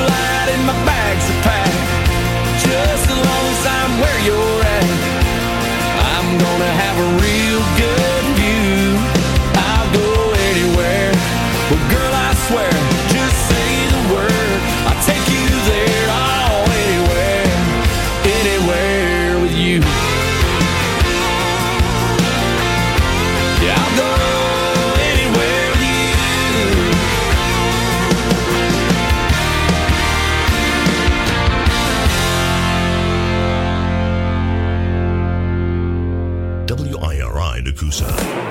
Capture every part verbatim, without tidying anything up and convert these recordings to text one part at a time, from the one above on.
light and my bags are packed. Just as long as I'm where you're at, I'm gonna have a real good view. I'll go anywhere. Well, girl, I swear, just say the word. I'll take you there. Oh, anywhere, anywhere with you. Yeah, I'll go anywhere with you. W I R I Nakusa.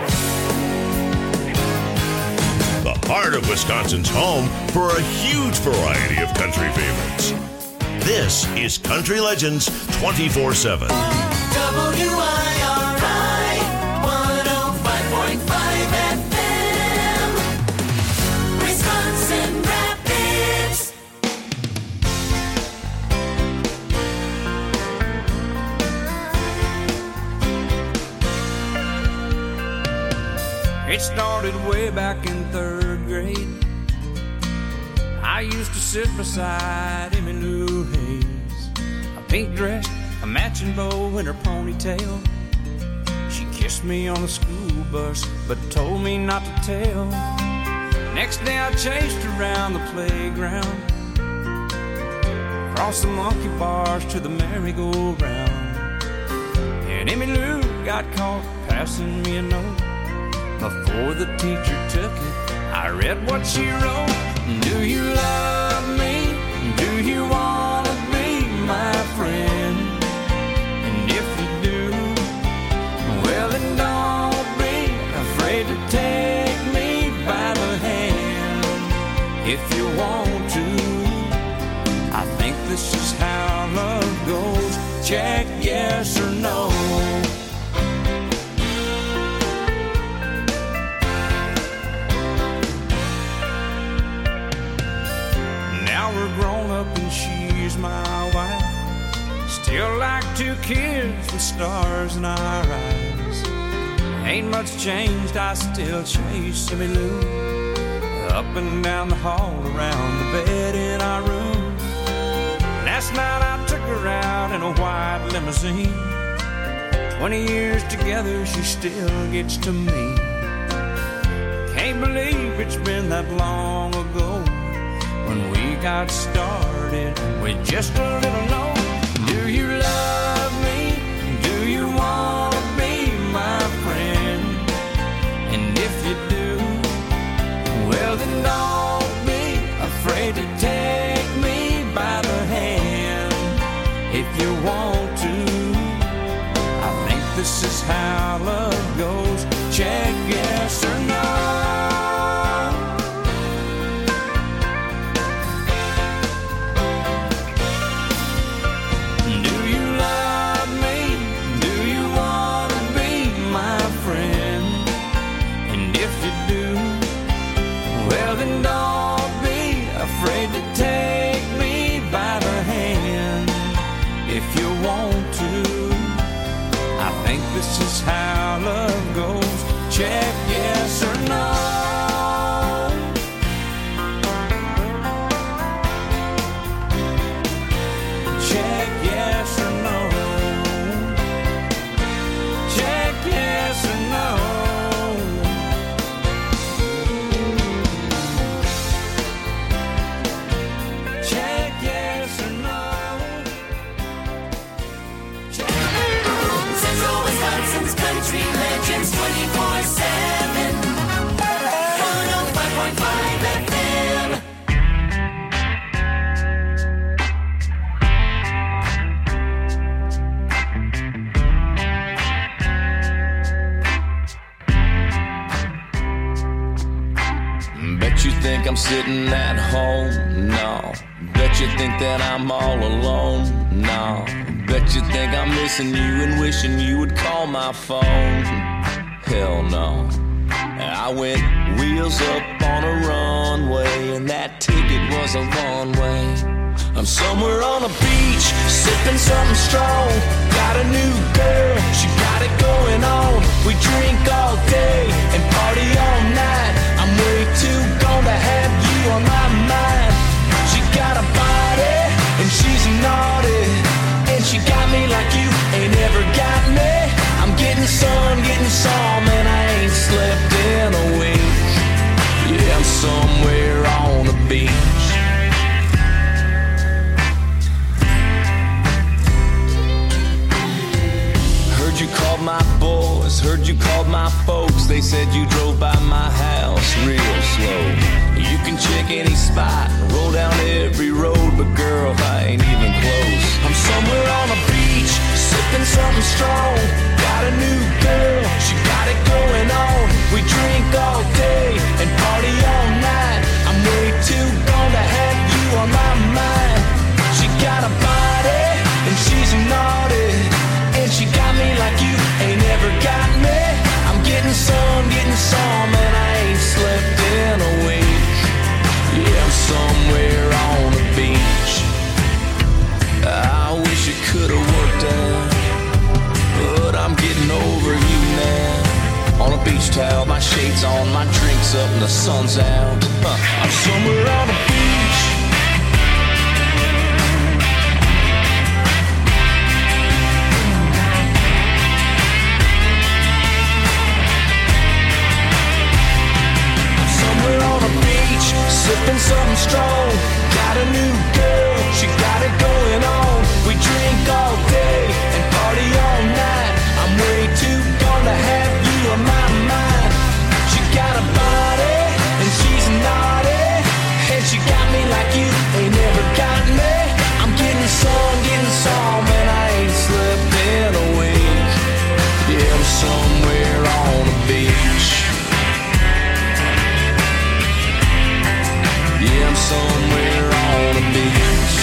The heart of Wisconsin's home for a huge variety of country favorites. This is Country Legends twenty-four seven. W I R I one oh five point five F M, Wisconsin Rapids. It started way back in third grade. I used to sit beside Emmylou Hayes, a pink dress, a matching bow, and her ponytail. She kissed me on the school bus, but told me not to tell. Next day I chased around the playground, across the monkey bars to the merry-go-round. And Emmylou got caught passing me a note. Before the teacher took it, I read what she wrote. Do you love me? Do you want to be my friend? And if you do, well then don't be afraid to take me by the hand. If you want to, I think this is how love goes. Check yes or no. We're grown up and she's my wife. Still like two kids with stars in our eyes. Ain't much changed, I still chase Emmylou up and down the hall, around the bed in our room. Last night I took her out in a white limousine. Twenty years together, she still gets to me. Can't believe it's been that long ago when we got started with just a little note. Do you love me? Do you want to be my friend? And if you do, well then don't be afraid to take me by the hand. If you want to, I think this is how love goes. Check yes or no. Afraid to take me by the hand. If you want to, I think this is how love goes. Check yes or no. Check yes or no. Check yes or no. Country Legends twenty-four seven, one oh five point five F M. Bet you think I'm sitting at home? No. Bet you think that I'm all alone? No. Bet you think I'm missing you and wishing you would call my phone. Hell no. I went wheels up on a runway, and that ticket was a one-way. I'm somewhere on a beach, sipping something strong. Got a new girl, she got it going on. We drink all day and party all night. I'm way too gone to have you on my mind. She got a body sun, getting some, and I ain't slept in a week. Yeah, I'm somewhere on the beach. Heard you called my boys, heard you called my folks. They said you drove by my house real slow. You can check any spot, roll down every road, but girl, I ain't even close. I'm somewhere on a beach, sipping something strong. Got a new girl, she got it going on. We drink all day and party all night. I'm way too gone to have you on my mind. She got a body and she's naughty, and she got me like you ain't ever got me. I'm getting some, getting some, and I ain't slept in a week. Yeah, I'm somewhere on the beach. I wish it could've worked out, but I'm getting over you now. On a beach towel, my shades on, my drinks up, and the sun's out. Huh. I'm somewhere on the beach. I'm somewhere on the beach, sipping something strong. Got a new girl, she got it going on. We drink all day and party all night. I'm way too gone to have you on my mind. She got a body and she's naughty, and she got me like you ain't never got me. I'm getting some, getting some, and I ain't slept in a week. Yeah, I'm somewhere on the beach. Yeah, I'm somewhere on the beach.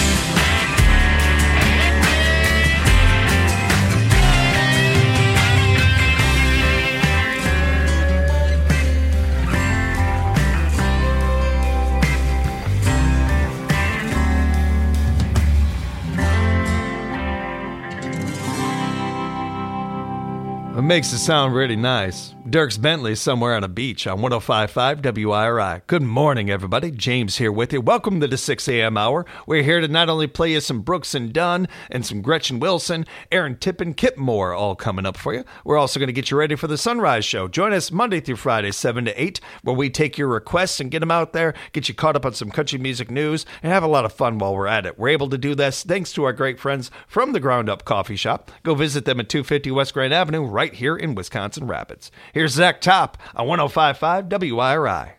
It makes it sound really nice. Dierks Bentley somewhere on a beach on one oh five point five W I R I. Good morning, everybody. James here with you. Welcome to the six a.m. hour. We're here to not only play you some Brooks and Dunn and some Gretchen Wilson, Aaron Tippin, Kip Moore, all coming up for you. We're also going to get you ready for the Sunrise Show. Join us Monday through Friday, seven to eight, where we take your requests and get them out there, get you caught up on some country music news, and have a lot of fun while we're at it. We're able to do this thanks to our great friends from the Ground Up Coffee Shop. Go visit them at two fifty West Grand Avenue, right here in Wisconsin Rapids. Here's Zach Top on one oh five point five W I R I.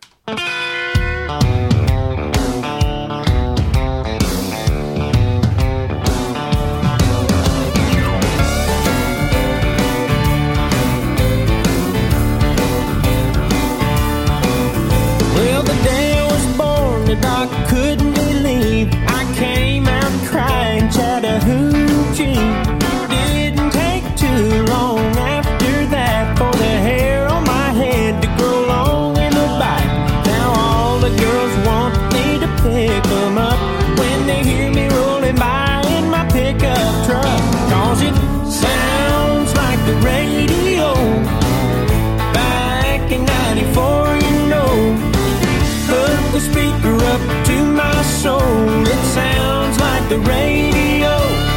Well, the day I was born, the doc couldn't believe I came out crying Chattahoochee. Didn't take too long after that for the hair on my head to grow long in the back. Now all the girls want me to pick them up when they hear me rolling by in my pickup truck. Cause it sounds like the radio back in ninety-four, you know. Hook the speaker up to my soul. It sounds like the radio.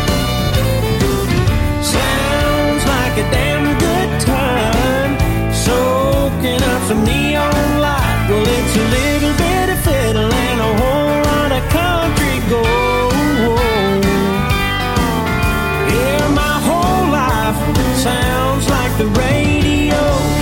Sounds like a damn good time. Soaking up some neon light. Well, it's a little bit of fiddle and a whole lot of country gold. Yeah, my whole life sounds like the radio.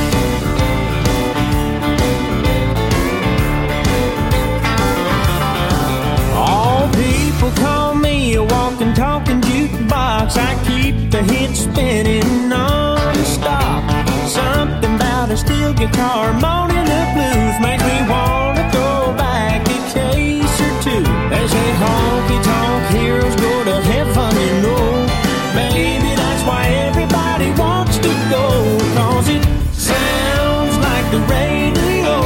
All people call me a walking, talking jukebox. I keep the hits spinning non-stop. Something about a steel guitar, moaning the blues, makes me wanna go back a case or two. They say honky-tonk heroes go to heaven, you know. Maybe that's why everybody wants to go. Cause it sounds like the radio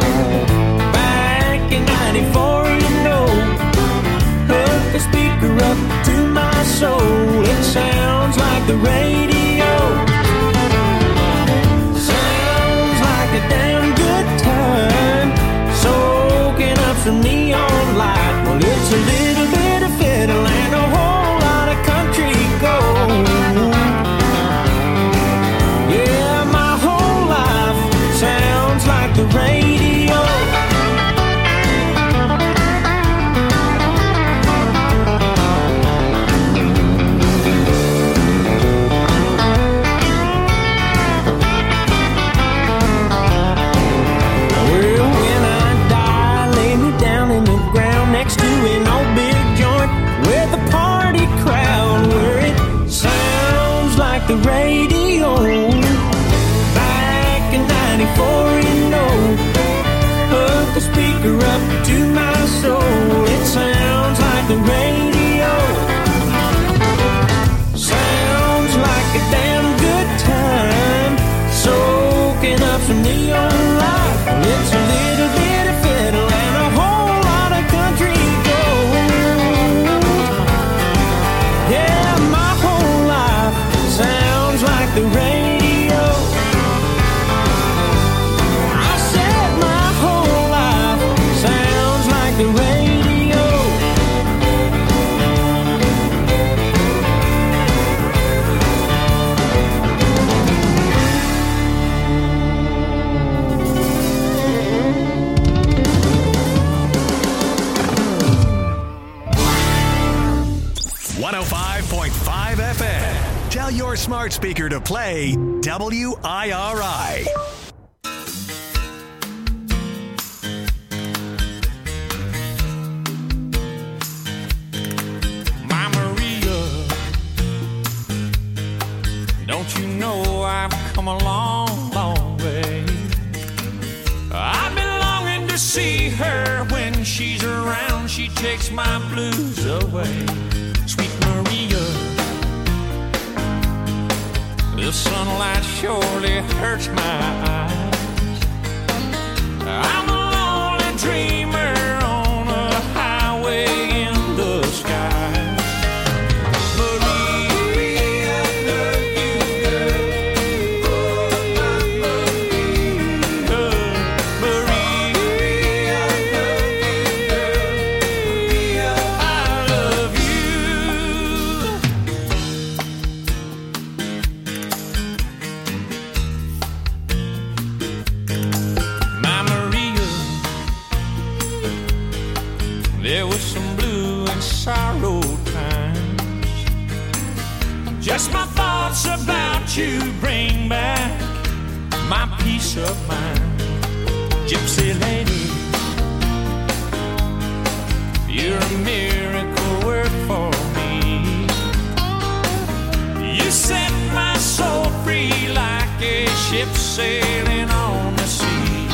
back in ninety-four, you know. Hook the speaker up to my soul. It sounds like the radio. Sounds like a damn good time. Soaking up some neon light. Well, it's a little bit of fiddle and a whole lot of country gold. Yeah, radio. Back in ninety-four, you know, hook the speaker up to my soul. It sounds like the radio. Sounds like a damn good time. Soaking up some neon light. It's a little bit of fiddle and a whole lot of country gold. Yeah, my whole life sounds like the radio. I said my whole life sounds like the radio. one oh five point five F M. Tell your smart speaker to play W I R I. My Maria, don't you know I've come a long, long way? I've been longing to see her. When she's around, she takes my blues away. Sweet Maria, the sunlight surely hurts my eyes. I'm a lonely dreamer on a highway in the sky. Maria, I love you, girl. Oh, my Maria. Maria, I love you, girl. Maria, I love you. My Maria, there was some blue and sorrow times. Just my thoughts about you bring back my peace of mind. Gypsy lady, you're a miracle work for me. You set my soul free like a ship sailing on the sea.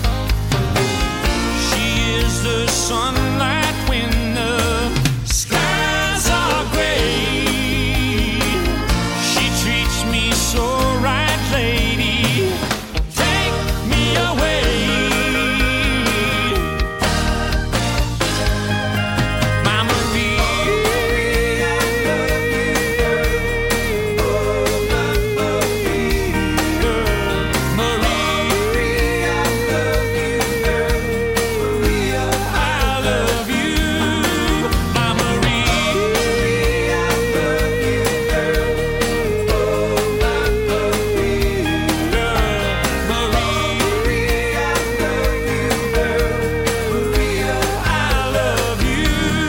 She is the sunlight when the skies are gray. She treats me so right, lady. Take me away. My Maria, I love you, girl. Oh, my Maria. Maria, I love you, girl. Maria, I love you. My Maria, I love you, girl. Oh, my Maria. Maria, I love you, girl. Maria, I love you.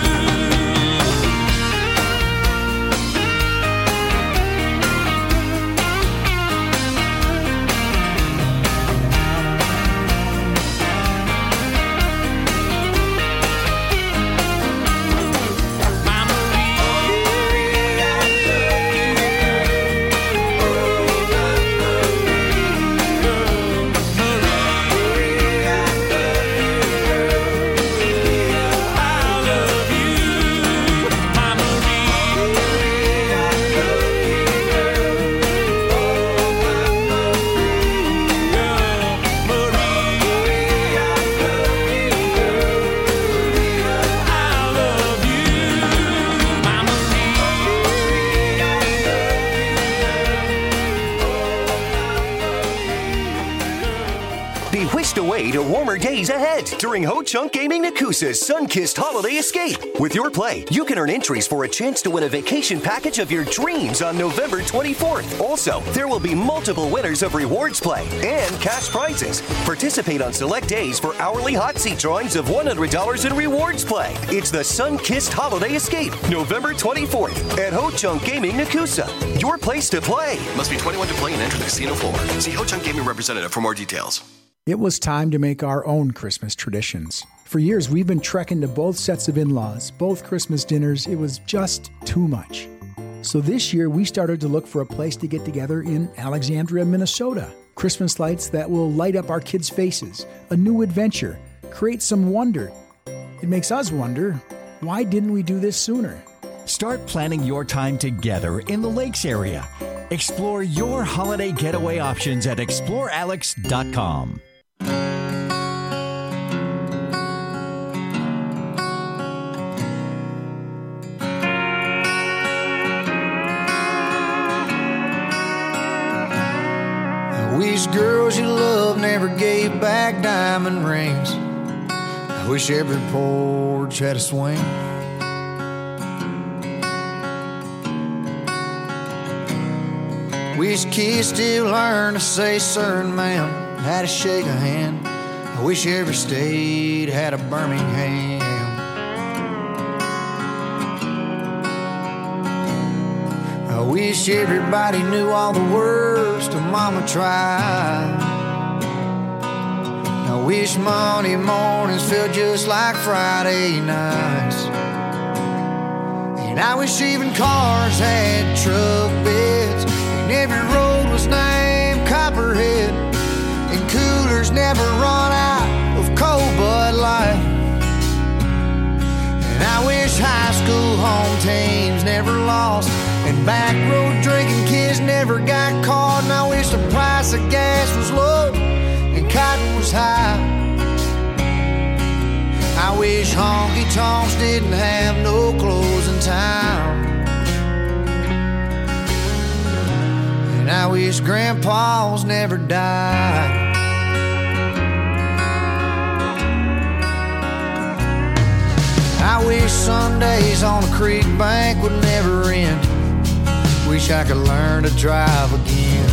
My Maria, I love you, girl. Oh, my Maria. Maria, I love you, girl. I love you. My Maria, I love you, girl. Oh, my Maria. Maria, I love you, girl. I love you. My Be whisked away to warmer days ahead during Ho Chunk Gaming Nakusa's Sun-Kissed Holiday Escape. With your play, you can earn entries for a chance to win a vacation package of your dreams on November twenty-fourth. Also, there will be multiple winners of rewards play and cash prizes. Participate on select days for hourly hot seat drawings of one hundred dollars in rewards play. It's the Sun-Kissed Holiday Escape, November twenty-fourth at Ho Chunk Gaming Nakusa. Your place to play. Must be twenty-one to play and enter the casino floor. See Ho Chunk Gaming representative for more details. It was time to make our own Christmas traditions. For years, we've been trekking to both sets of in-laws, both Christmas dinners. It was just too much. So this year, we started to look for a place to get together in Alexandria, Minnesota. Christmas lights that will light up our kids' faces, a new adventure, create some wonder. It makes us wonder, why didn't we do this sooner? Start planning your time together in the Lakes area. Explore your holiday getaway options at explore alex dot com. I wish girls you love never gave back diamond rings. I wish every porch had a swing. Wish kids still learn to say sir and ma'am, how to shake a hand. I wish every state had a Birmingham. I wish everybody knew all the words to Mama Tried. I wish Monday mornings felt just like Friday nights. And I wish even cars had truck beds, and every road was named Copperhead, and coolers never run out of cold Bud Light. And I wish high school home teams never lost, and back road drinking kids never got caught. And I wish the price of gas was low and cotton was high. I wish honky tonks didn't have no closing time. And I wish grandpas never died. I wish Sundays on a creek bank would never end. Wish I could learn to drive again.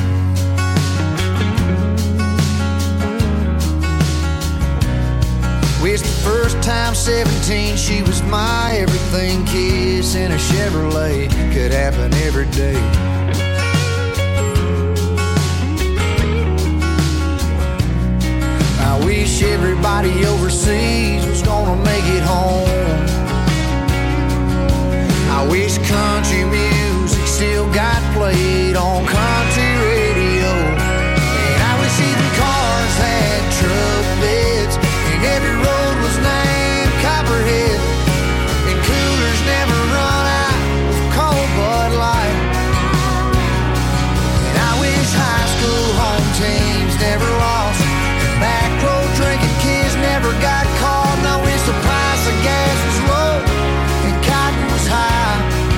Wish the first time seventeen she was my everything. Kiss in a Chevrolet could happen every day. I wish everybody overseas was gonna make it home. I wish country music still got played on country radio. And I wish even cars had truck beds, and every road was named Copperhead, and coolers never run out of cold Bud Light. And I wish high school home teams never lost, and back road drinking kids never got caught. And I wish the price of gas was low and cotton was high.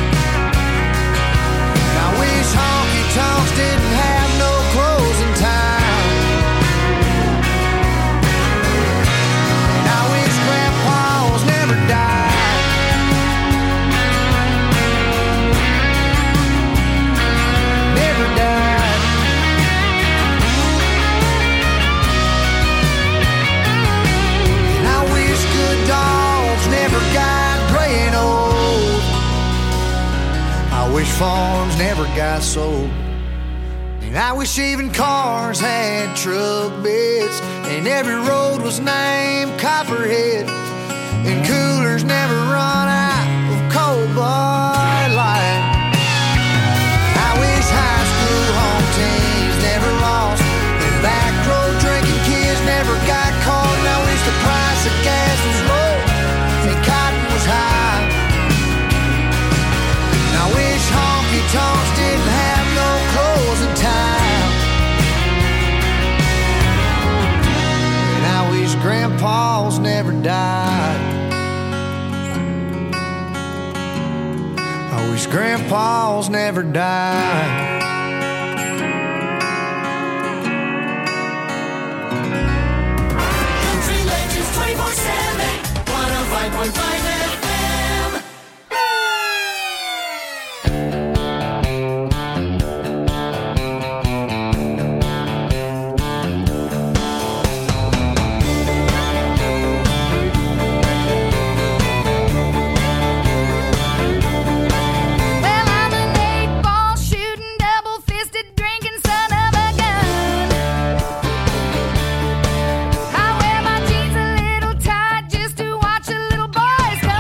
And I wish honky tonks didn't have no closing time. And I wish grandpas never died. Never died. And I wish good dogs never got gray and old. I wish farms never got sold. And I wish even cars had truck beds, and every road was named Copperhead, and coolers never run out of cold Bud Light. I wish high school home teams never lost, and back road drinking kids never got caught. And I wish the price of gas was low and cotton was high. And I wish honky tonks didn't have no closing time. And I wish grandpas never died. I wish grandpas never died. Country Legends twenty-four seven, one oh five point five F M. Well, I'm an eight-ball shooting, double-fisted drinking son of a gun. I wear my jeans a little tight just to watch the little boys come.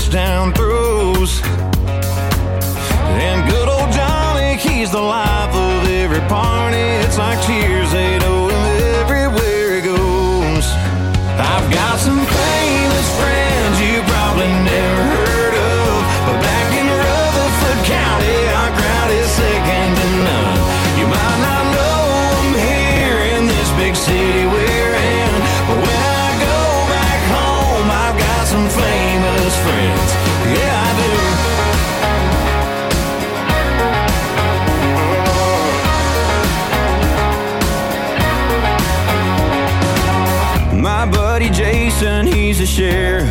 touchdown throws. And good old Johnny, he's the life of every party. It's like cheers, they know him everywhere he goes. I've got some famous friends you probably never heard of, but back in Rutherford County, our crowd is second to none. You might not know them here in this big city we're in, but when I go back home, I've got some famous friends. Yeah, I do. My buddy Jason, he's a sheriff.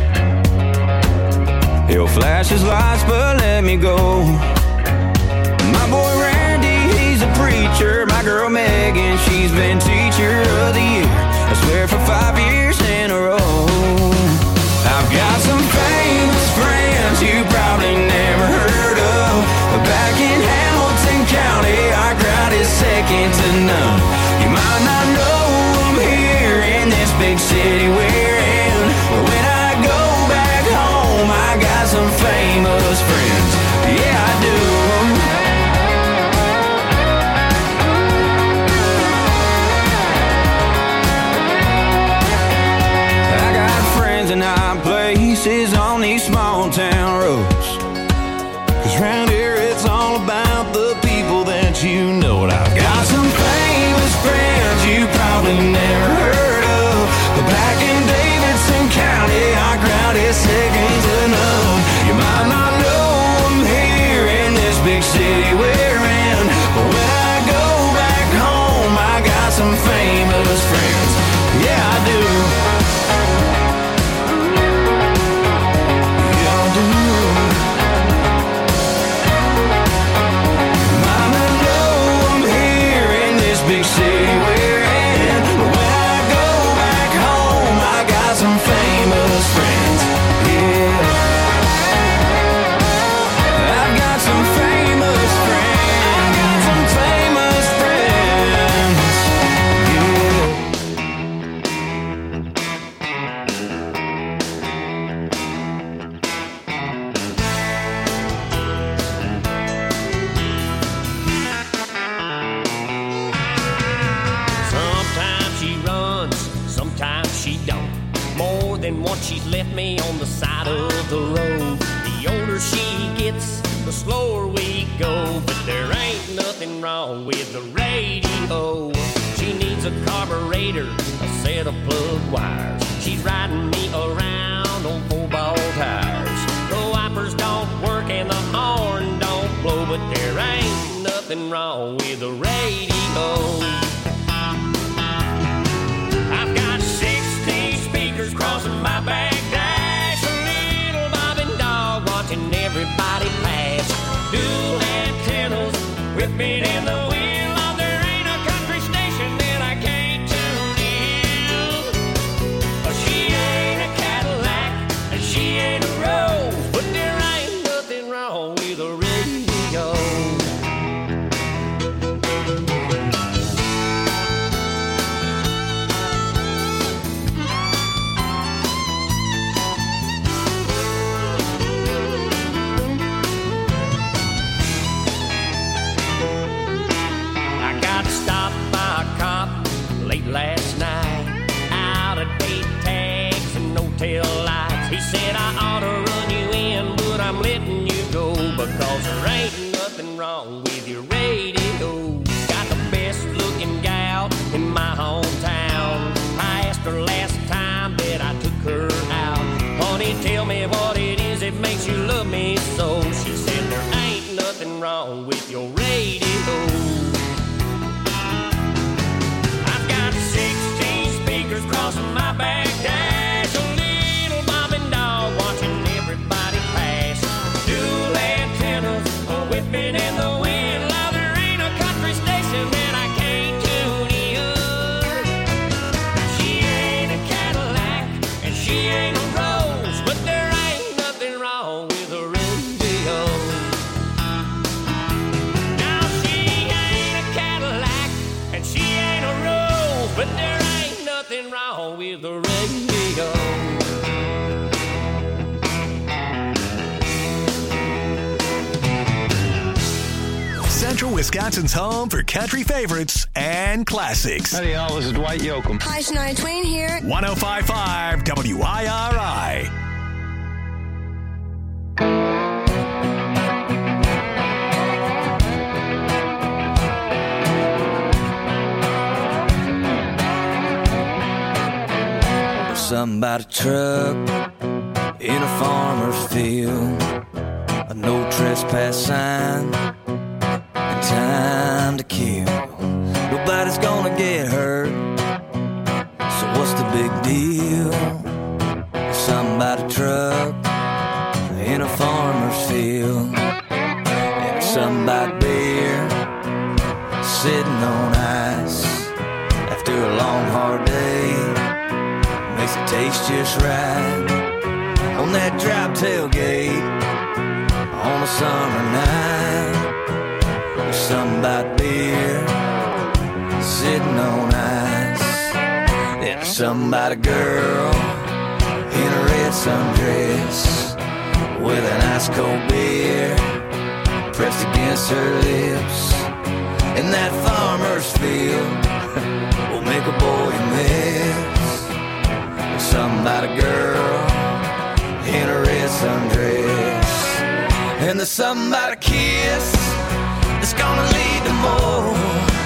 He'll flash his lights, but let me go. My boy Randy, he's a preacher. My girl Megan, she's been teacher of the year, I swear for five years in a row. I've got some famous friends you probably never heard of, but back in Hamilton County, our crowd is second to none. You might not know them here in this big city we're in, but when I go back home, I got some famous friends. Yeah, I do. I got friends in high places on these small town roads, 'cause round here it's all about the people that you know. And I've got some famous friends you probably never heard of, but back in Davidson County, our crowd is second to none. You might not know them here in this big city we're in, but when I go back home, I got some famous friends. Yeah, I do. Yeah, I do. Might not know them here in this big city we're in, but when I go back home, I got some famous friends. Yeah, I've got some famous friends. I got some famous friends. Yeah. Sometimes she runs, sometimes she don't. More than once she's left me on the side of the road. The older she gets, the slower we go, but there ain't nothing wrong with the radio. She needs a carburetor, a set of plug wires. She's riding me around on four-ball tires. The wipers don't work and the horn don't blow, but there ain't nothing wrong with the radio. I've got sixteen speakers crossing my back dash, a little bobbing dog watching everybody pass. Dual antennas whipping in the wind. Oh, there ain't a country station that I can't tune in. Oh, she ain't a Cadillac and she ain't a Rose, but there ain't nothing wrong with a radio. I got stopped by a cop late last night, out of date tags and no tail lights. He said I ought to run you in, but I'm letting you go, because there ain't nothing wrong with your radio. Got the best looking gal in my hometown. I asked her last time that I took her out, honey, tell me what it is that makes you love me so. She said there ain't nothing wrong with your radio. I've got sixteen speakers crossing my back dash, a little bobbing dog watching everybody pass. Dual antennas whipping in the wind. Now there ain't a country station that I can't tune in. She ain't a Cadillac and she ain't a Rose, but there ain't nothing wrong with a radio. Now she ain't a Cadillac and she ain't a Rose, but there ain't nothing wrong with the radio. Central Wisconsin's home for country favorites and classics. Howdy, y'all. This is Dwight Yoakam. Hi, Shania Twain here. one oh five point five W I R I. Somebody truck in a farmer's field, a no trespass sign, and time to kill. Nobody's gonna get hurt, so what's the big deal? Somebody truck in a farmer's field, and somebody beer sitting on ice after a long hard day. Makes it taste just right on that drop tailgate on a summer night. There's something about beer sitting on ice, and there's something about a girl in a red sundress with an ice cold beer pressed against her lips. And that farmer's field will make a boy miss. Something about a girl in a red sundress, and there's something about a kiss that's gonna lead to more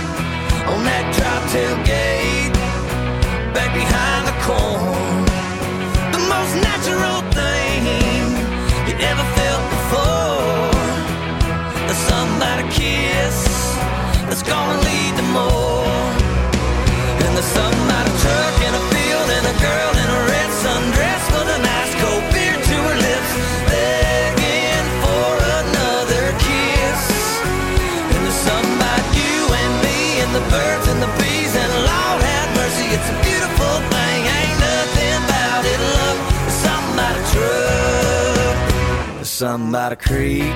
on that drop tailgate back behind the corn. The most natural thing you ever felt before. There's something about a kiss that's gonna lead to more, and there's something about a truck in a field and a girl in a red sundress with an ice cold beer to her lips, begging for another kiss. And there's something about you and me and the birds and the bees, and Lord have mercy, it's a beautiful thing. Ain't nothing about it, love. There's something about a truck, there's something about a creek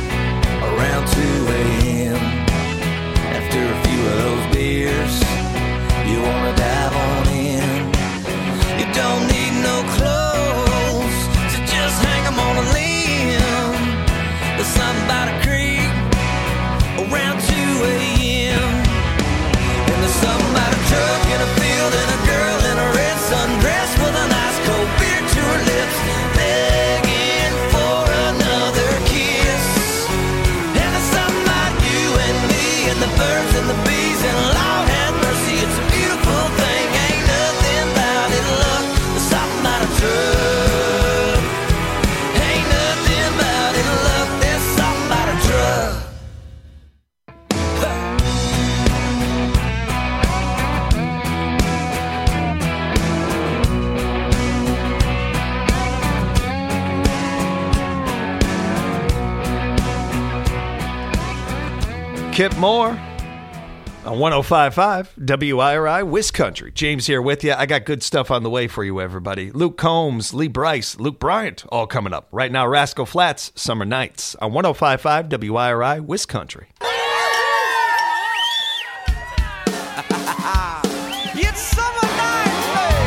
around two a.m. After a few of those beers, you wanna dive on in. You don't need no clothes to just hang them on a limb. There's something about a creek around two a.m. And there's something about a truck in a field and a girl in a red sundress with an ice cold beer to her lips, begging for another kiss. And there's something about you and me and the birds and the bees, and Lord have mercy, it's a beautiful thing. Ain't nothing about it, love. There's something about a truck. Ain't nothing about it, love. There's something about a truck. Kip Moore on one oh five point five W I R I, Wiscountry. James here with you. I got good stuff on the way for you, everybody. Luke Combs, Lee Bryce, Luke Bryant, all coming up. Right now, Rascal Flatts, Summer Nights on one oh five point five W I R I, Wiscountry. It's summer nights, baby.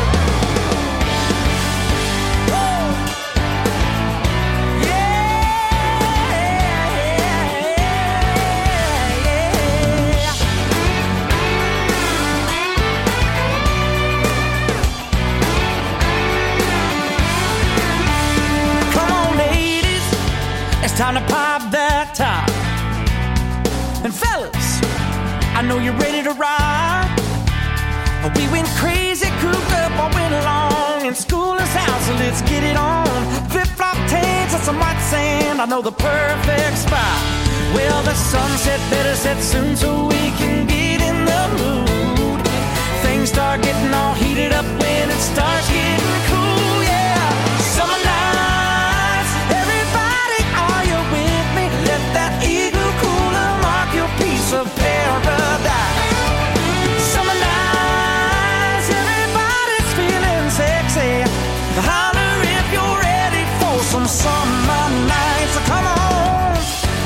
Come on, ladies, it's time to pop that top. And fellas, I know you're ready to ride. We went crazy, cooped up all winter long, and school is out, so let's get it on. Flip-flop tanks and some white sand, I know the perfect spot. Well, the sunset better set soon so we can get in the mood. Things start getting all heated up when it starts getting cool, yeah. Summer nights, everybody, are you with me? Let that igloo cooler mark your piece of paradise. Summer nights, everybody's feeling sexy. Holler if you're ready for some summer nights. Come on.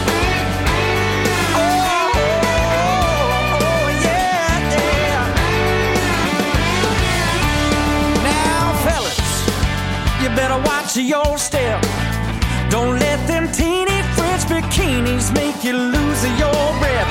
Oh, oh, oh, yeah, yeah. Now, fellas, you better watch your step. Don't let them teeny French bikinis make you lose your breath.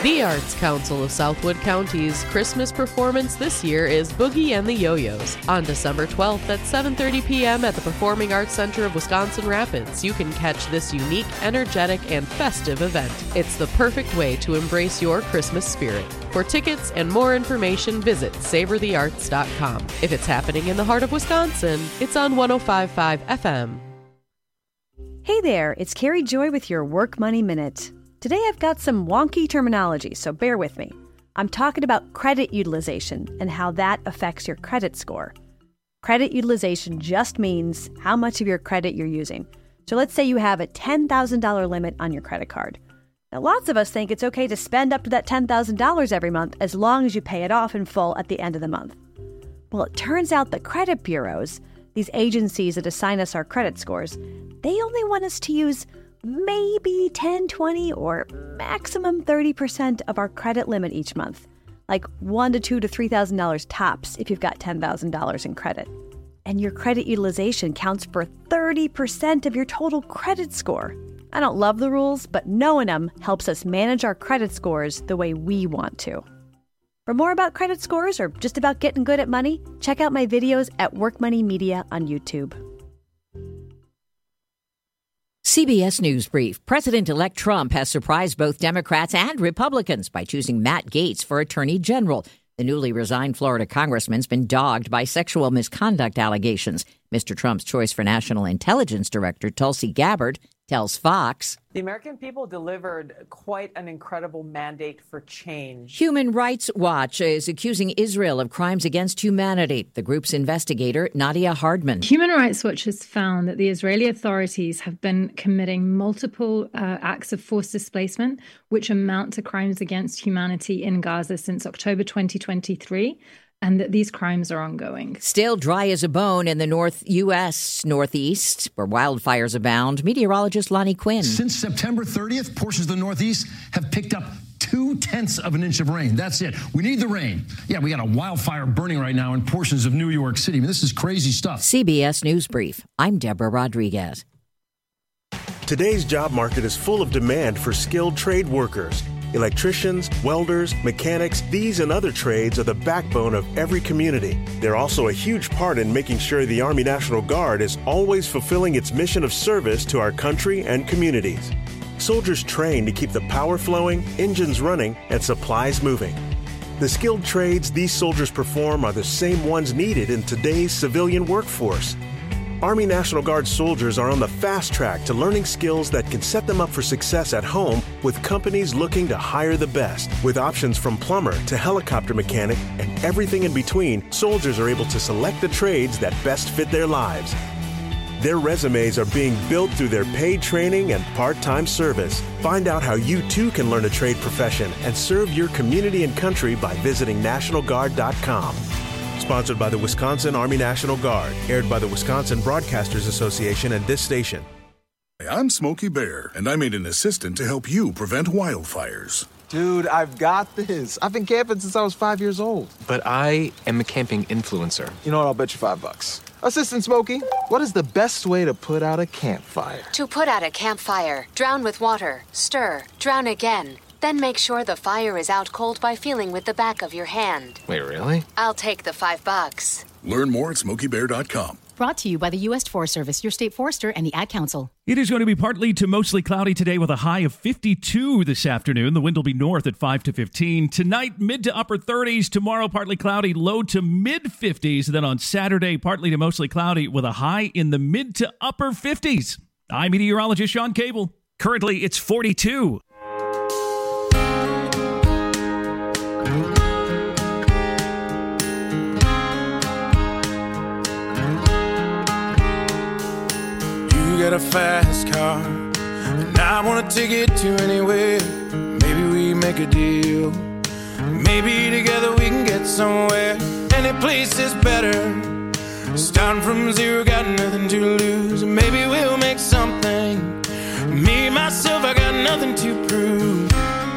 The Arts Council of Southwood County's Christmas performance this year is Boogie and the Yo-Yos. On December twelfth at seven thirty p.m. at the Performing Arts Center of Wisconsin Rapids, you can catch this unique, energetic, and festive event. It's the perfect way to embrace your Christmas spirit. For tickets and more information, visit savor the arts dot com. If it's happening in the heart of Wisconsin, it's on one oh five point five F M. Hey there, it's Carrie Joy with your Work Money Minute. Today I've got some wonky terminology, so bear with me. I'm talking about credit utilization and how that affects your credit score. Credit utilization just means how much of your credit you're using. So let's say you have a ten thousand dollars limit on your credit card. Now lots of us think it's okay to spend up to that ten thousand dollars every month as long as you pay it off in full at the end of the month. Well, it turns out the credit bureaus, these agencies that assign us our credit scores, they only want us to use maybe ten, twenty, or maximum thirty percent of our credit limit each month. Like one to two to three thousand dollars tops if you've got ten thousand dollars in credit. And your credit utilization counts for thirty percent of your total credit score. I don't love the rules, but knowing them helps us manage our credit scores the way we want to. For more about credit scores or just about getting good at money, check out my videos at Work Money Media on YouTube. C B S News Brief. President-elect Trump has surprised both Democrats and Republicans by choosing Matt Gaetz for Attorney General. The newly resigned Florida congressman's been dogged by sexual misconduct allegations. Mister Trump's choice for National Intelligence Director Tulsi Gabbard tells Fox, "The American people delivered quite an incredible mandate for change." Human Rights Watch is accusing Israel of crimes against humanity. The group's investigator, Nadia Hardman. Human Rights Watch has found that the Israeli authorities have been committing multiple uh, acts of forced displacement, which amount to crimes against humanity in Gaza since October twenty twenty-three. And that these crimes are ongoing. Still dry as a bone in the North U S Northeast, where wildfires abound. Meteorologist Lonnie Quinn. Since September thirtieth, portions of the Northeast have picked up two-tenths of an inch of rain. That's it. We need the rain. Yeah, we got a wildfire burning right now in portions of New York City. I mean, this is crazy stuff. C B S News Brief. I'm Deborah Rodriguez. Today's job market is full of demand for skilled trade workers. Electricians, welders, mechanics, these and other trades are the backbone of every community. They're also a huge part in making sure the Army National Guard is always fulfilling its mission of service to our country and communities. Soldiers train to keep the power flowing, engines running, and supplies moving. The skilled trades these soldiers perform are the same ones needed in today's civilian workforce. Army National Guard soldiers are on the fast track to learning skills that can set them up for success at home with companies looking to hire the best. With options from plumber to helicopter mechanic and everything in between, soldiers are able to select the trades that best fit their lives. Their resumes are being built through their paid training and part-time service. Find out how you too can learn a trade profession and serve your community and country by visiting national guard dot com. Sponsored by the Wisconsin Army National Guard. Aired by the Wisconsin Broadcasters Association and this station. I'm Smokey Bear, and I made an assistant to help you prevent wildfires. Dude, I've got this. I've been camping since I was five years old. But I am a camping influencer. You know what? I'll bet you five bucks. Assistant Smokey, what is the best way to put out a campfire? To put out a campfire, drown with water, stir, drown again. Then make sure the fire is out cold by feeling with the back of your hand. Wait, really? I'll take the five bucks. Learn more at smokey bear dot com. Brought to you by the U S Forest Service, your state forester, and the Ad Council. It is going to be partly to mostly cloudy today with a high of fifty-two this afternoon. The wind will be north at five to fifteen. Tonight, mid to upper thirties. Tomorrow, partly cloudy, low to mid fifties. Then on Saturday, partly to mostly cloudy with a high in the mid to upper fifties. I'm meteorologist Sean Cable. Currently, it's forty-two. You got a fast car, and I want to take it to anywhere. Maybe we make a deal. Maybe together we can get somewhere. Any place is better. Starting from zero, got nothing to lose. Maybe we'll make something. Me, myself, I got nothing to prove.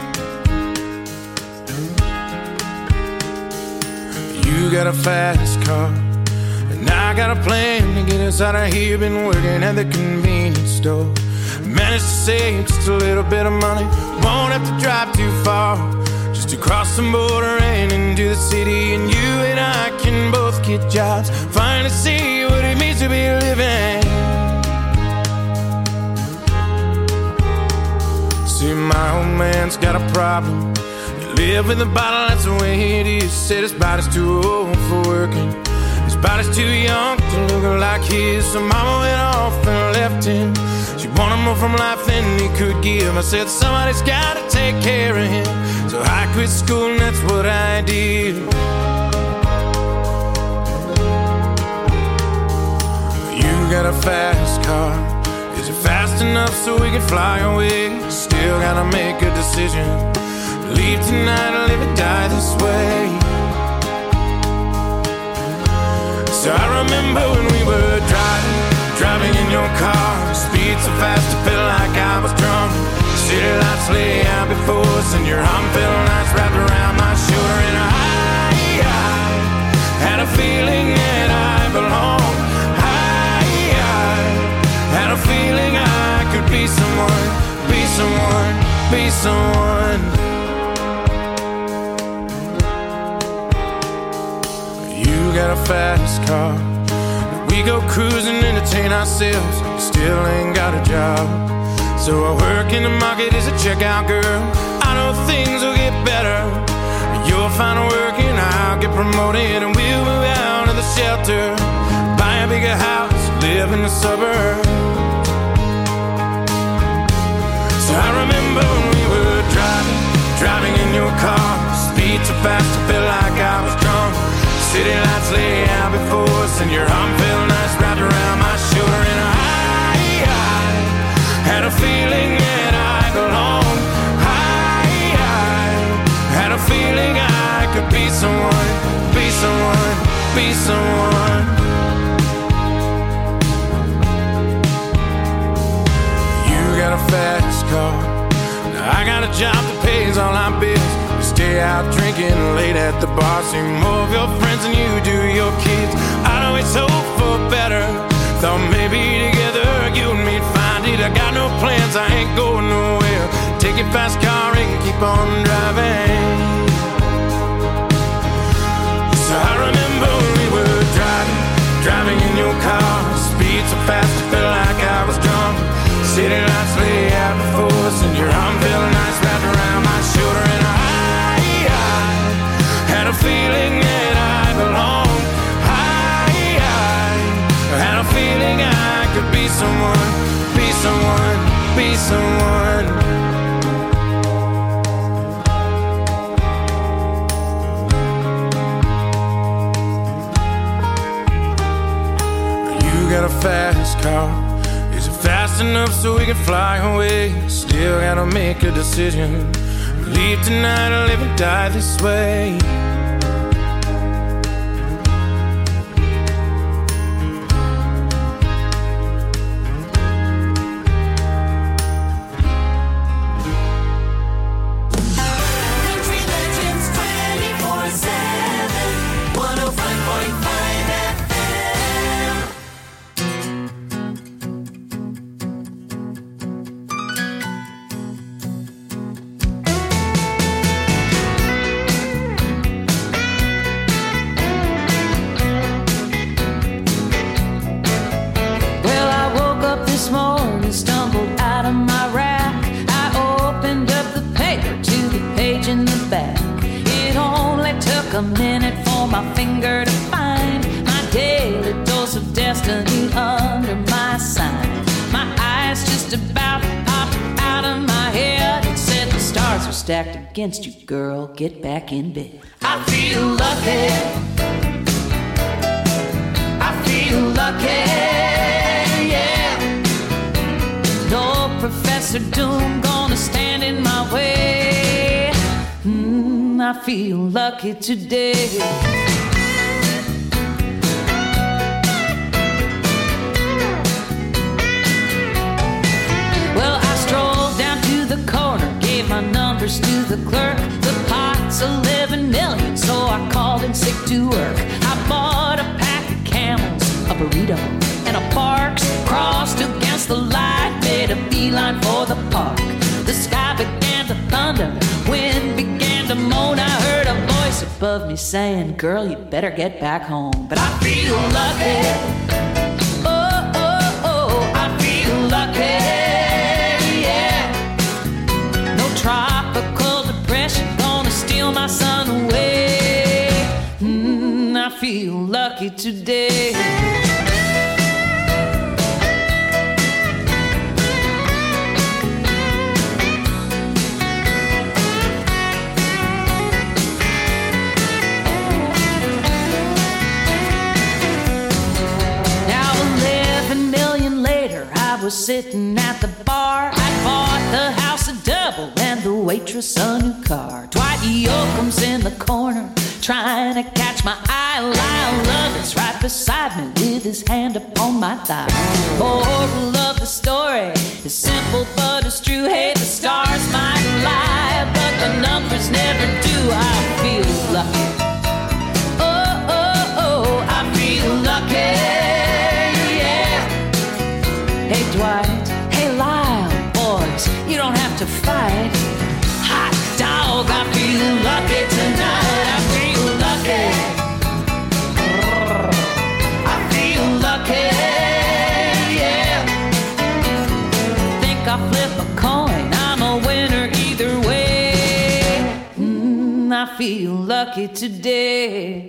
You got a fast car, and I got a plan to get us out of here. Been working at the convenience store. Managed to save just a little bit of money. Won't have to drive too far. to cross the border and into the city, and you and I can both get jobs, finally see what it means to be living. See, my old man's got a problem. He live with a bottle, that's the way it is. Said his body's too old for working, his body's too young to look like his. So mama went off and left him. She wanted more from life than he could give. I said somebody's gotta take care of him, so I quit school and that's what I did. You got a fast car, is it fast enough so we can fly away? Still gotta make a decision, leave tonight or live or die this way. So I remember when we were driving, driving in your car, speed so fast it felt like I was drunk. City lights lay out before us and your arm felt nice wrapped around my shoulder. And I, I had a feeling that I belonged. I, I had a feeling I could be someone, be someone, be someone. You got a fast car, we go cruising, entertain ourselves, still ain't got a job. So I work in the market as a checkout girl. I know things will get better, you'll find work and I'll get promoted, and we'll move out of the shelter, buy a bigger house, live in the suburbs. So I remember when we were driving, driving in your car, speed so fast it felt like I was drunk. City lights lay out before us and your arm felt nice wrapped around my shoulder. And I, I had a feeling that I belonged. I, I had a feeling I could be someone, be someone, be someone. You got a fast car, now I got a job that pays all our bills. Stay out drinking late at the bar, see more of your friends than you do your kids. I'd always hope for better, thought maybe together you and me'd find it. I got no plans, I ain't going nowhere. Take your fast car and keep on driving. So I remember when we were driving, driving in your car, speed so fast it felt like I was drunk. City lights lay out before us and your arm felt nice wrapped around my shoulder. And I had a feeling that I belonged. I, I had a feeling I could be someone, be someone, be someone. You got a fast car, is it fast enough so we can fly away? Still gotta make a decision, leave tonight or live and die this way. a minute for my finger to find my daily dose of destiny under my sign. My eyes just about popped out of my head and said the stars are stacked against you, girl, get back in bed. I feel lucky, I feel lucky, yeah. No Professor Doom gonna stand in my way. Mm, I feel lucky today. Well, I strolled down to the corner, gave my numbers to the clerk. The pot's eleven million, so I called in sick to work. I bought a pack of Camels, a burrito, and a Parks. Crossed against the light, made a beeline for the park. The sky began to thunder, wind began to moan. above me saying, girl, you better get back home. But I feel lucky. Oh, oh, oh, I feel lucky. Yeah. No tropical depression gonna steal my sun away. Mm, I feel lucky today. Sitting at the bar, I bought the house a double and the waitress a new car. Dwight Yoakam's in the corner trying to catch my eye. Lyle Lovett's right beside me with his hand upon my thigh. Moral of the story is simple but it's true. Hey, the stars might lie, but the numbers never do. I feel lucky. Oh, oh, oh, I feel lucky. Hey Dwight, hey Lyle, boys, you don't have to fight. Hot dog, I feel lucky tonight. I feel lucky. I feel lucky, yeah. Think I'll flip a coin, I'm a winner either way. Mm, I feel lucky today.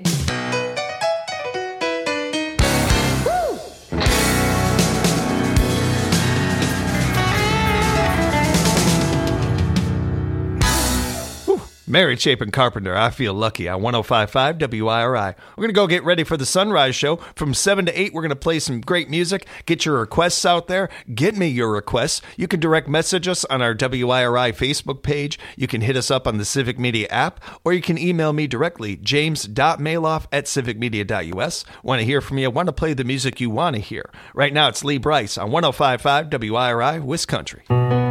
Mary Chapin Carpenter, I Feel Lucky on one oh five point five W I R I. We're going to go get ready for the Sunrise Show. From seven to eight, we're going to play some great music. Get your requests out there. Get me your requests. You can direct message us on our W I R I Facebook page. You can hit us up on the Civic Media app, or you can email me directly, james dot maloff at civic media dot u s. Want to hear from you. Want to play the music you want to hear. Right now, it's Lee Bryce on one oh five point five W I R I, Wisconsin.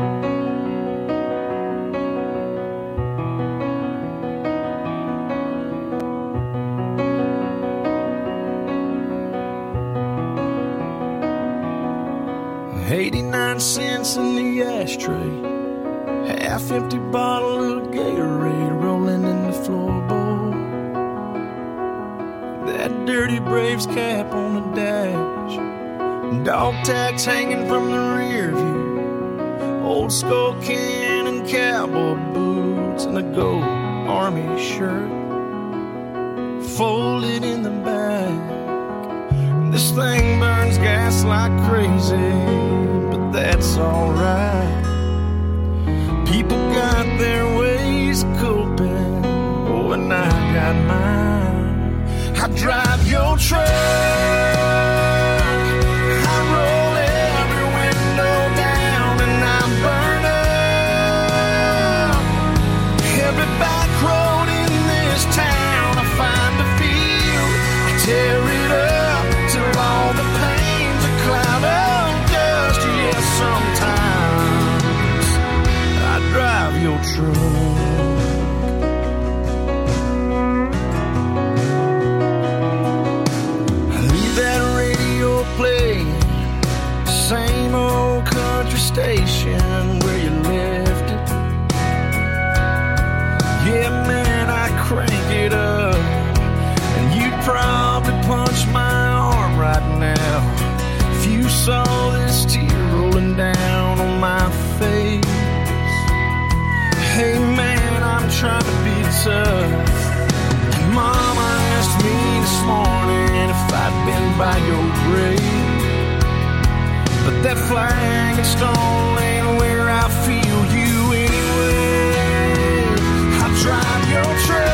eighty-nine cents in the ashtray, half-empty bottle of Gatorade rolling in the floorboard. That dirty Braves cap on the dash, dog tags hanging from the rear view, old skull can and cowboy boots, and a gold army shirt folded in the back. This thing burns gas like crazy, but that's alright. People got their ways of coping, oh, and I got mine. I drive your truck, I roll every window down, and I burn up every back road in this town. I find a field, I tear it up till all the pain's a cloud of dust. Yes, sometimes I drive your truck. I leave that radio playing, same old country station where you left it. Yeah, man, I crank it up, and you'd probably punch my arm right now if you saw this tear rolling down on my face. Hey man, I'm trying to be tough, and Mama asked me this morning if I'd been by your grave, but that flag and stone ain't where I feel you anyway. I drive your truck,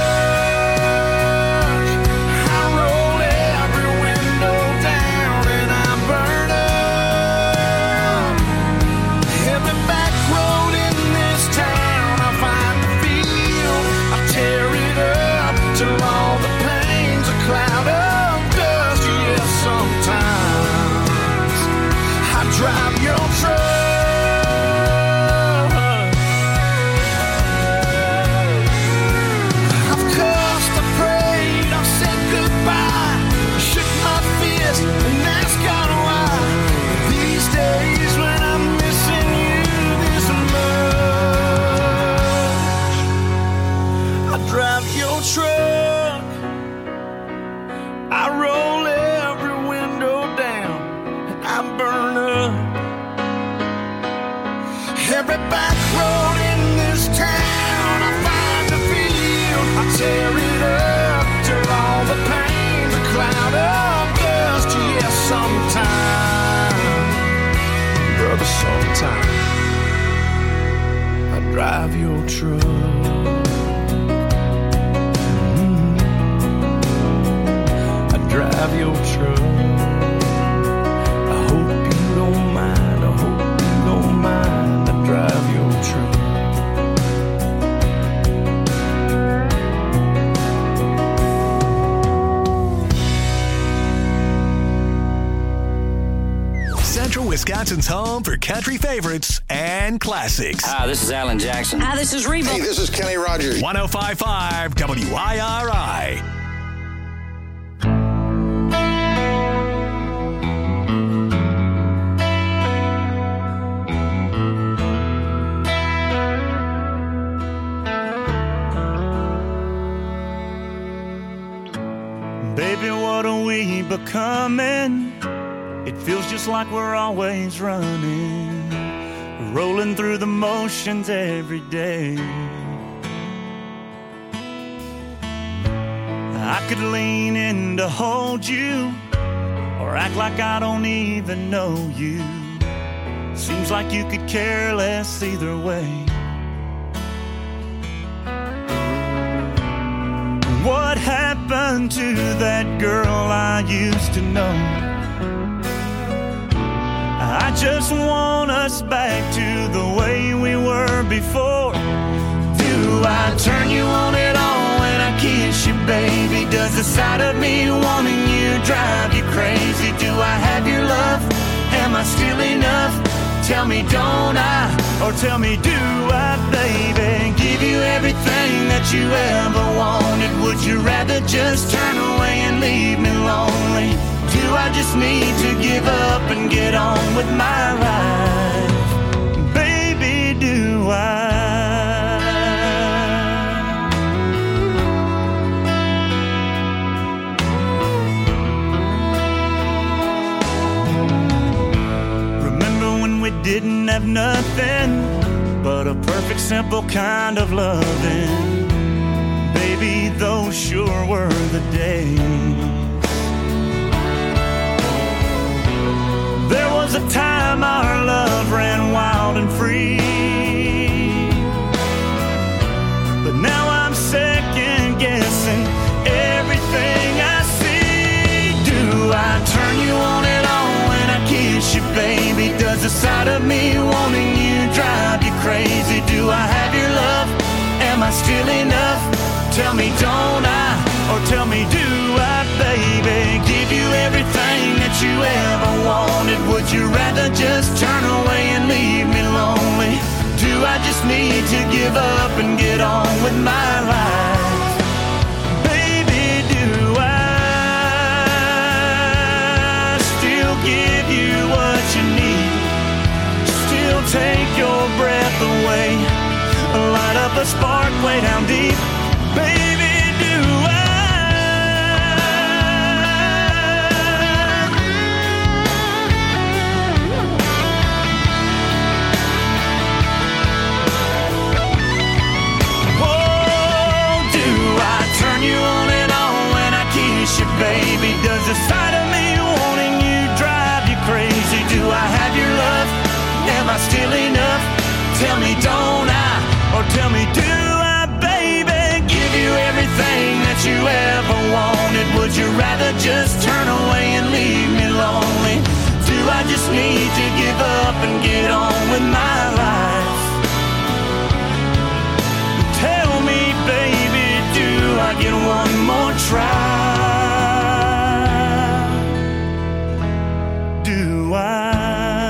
drive your truck. truck. Mm-hmm. I drive your truck. I hope you don't mind. I hope you don't mind. I drive your truck. Central Wisconsin's home for country favorites and classics. Hi, this is Alan Jackson. Hi, this is Reba. Hey, this is Kenny Rogers. one oh five point five W I R I. Baby, what are we becoming? It feels just like we're always running, rolling through the motions every day. I could lean in to hold you, or act like I don't even know you. Seems like you could care less either way. What happened to that girl I used to know? I just want us back to the way we were before. Do I turn you on at all when I kiss you, baby? Does the sight of me wanting you drive you crazy? Do I have your love? Am I still enough? Tell me, don't I? Or tell me, do I, baby? Give you everything that you ever wanted. Would you rather just turn away and leave me lonely? Do I just need to give up and get on with my life? Baby, do I? Remember when we didn't have nothing but a perfect, simple kind of loving? Baby, those sure were the days. There was a time our love ran wild and free, but now I'm second guessing everything I see. Do I turn you on at all when I kiss you, baby? Does the sight of me wanting you drive you crazy? Do I have your love? Am I still enough? Tell me, don't I? Or tell me, do I, baby? Give you everything that you ever wanted. Would you rather just turn away and leave me lonely? Do I just need to give up and get on with my life? Baby, do I still give you what you need? Still take your breath away, light up a spark way down deep. Baby, do I? Oh, do I turn you on and on when I kiss you, baby? Does the sight of me wanting you drive you crazy? Do I have your love? Am I still enough? Tell me, don't I? Or tell me, do I, baby? Give you everything that you ever wanted. Would you rather just turn away and leave me lonely? Do I just need to give up and get on with my life? Tell me, baby, do I get one more try? Do I?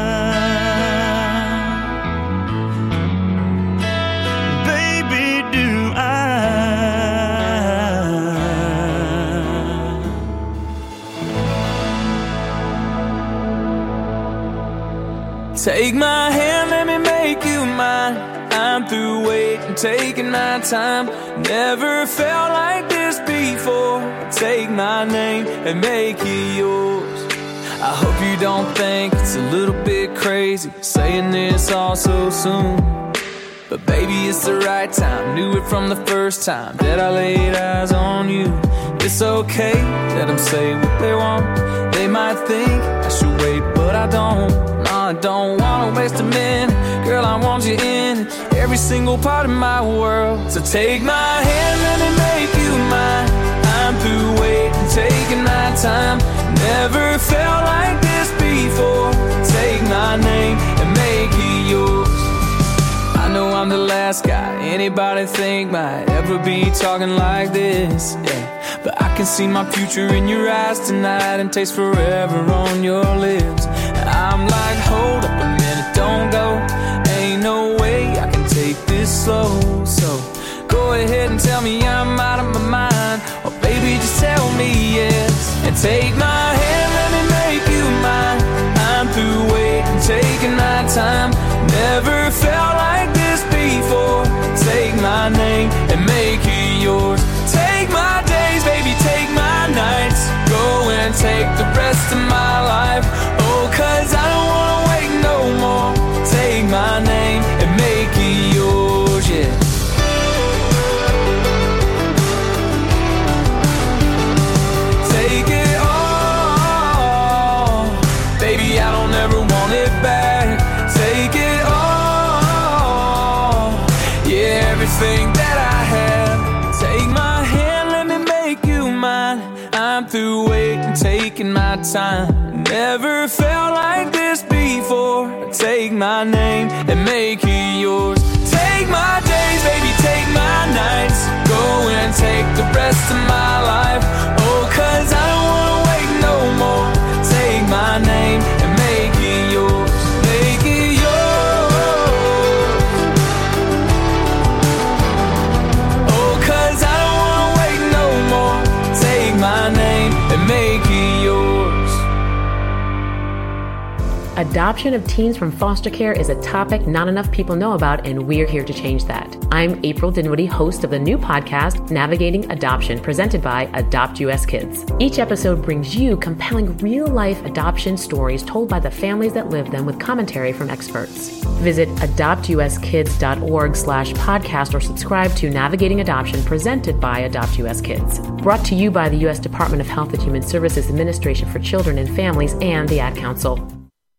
Take my hand, let me make you mine. I'm through waiting, taking my time. Never felt like this before. Take my name and make it yours. I hope you don't think it's a little bit crazy saying this all so soon. But baby, it's the right time. Knew it from the first time that I laid eyes on you. It's okay, let them say what they want. They might think I should wait, but I don't. Not I don't wanna waste a minute. Girl, I want you in every single part of my world. So take my hand, let me make you mine. I'm through waiting, taking my time. Never felt like this before. Take my name and make it yours. I know I'm the last guy anybody think might ever be talking like this, yeah. But I can see my future in your eyes tonight and taste forever on your lips. I'm like, hold up a minute, don't go. Ain't no way I can take this slow. So go ahead and tell me I'm out of my mind, or baby just tell me yes. And take my hand, let me make you mine. I'm through waiting, taking my time. Never felt like this before. Take my name and make it yours. Take my days, baby, take my nights. Go and take the rest of my life. Oh, cause I don't wanna wait no more. Take my name and make it yours, yeah. Take it all, baby, I don't ever want it back. Take it all, yeah, everything that I have. Take my hand, let me make you mine. I'm through waiting, taking my time. Never felt like this before. Take my name and make it yours. Take my days, baby, take my nights. Go and take the rest of my life. Oh, cause I don't wanna wait no more. Take my name and make it yours. Make it yours. Oh, cause I don't wanna wait no more. Take my name and make it yours. Adoption of teens from foster care is a topic not enough people know about, and we're here to change that. I'm April Dinwiddie, host of the new podcast, Navigating Adoption, presented by Adopt U S Kids. Each episode brings you compelling real-life adoption stories told by the families that live them with commentary from experts. Visit adoptuskids.org slash podcast or subscribe to Navigating Adoption, presented by Adopt U S Kids. Brought to you by the U S Department of Health and Human Services Administration for Children and Families and the Ad Council.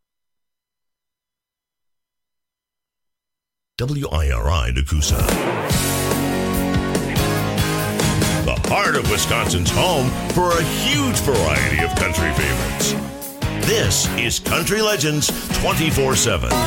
W I R I Nakusa. The heart of Wisconsin's home for a huge variety of country favorites. This is Country Legends twenty-four seven.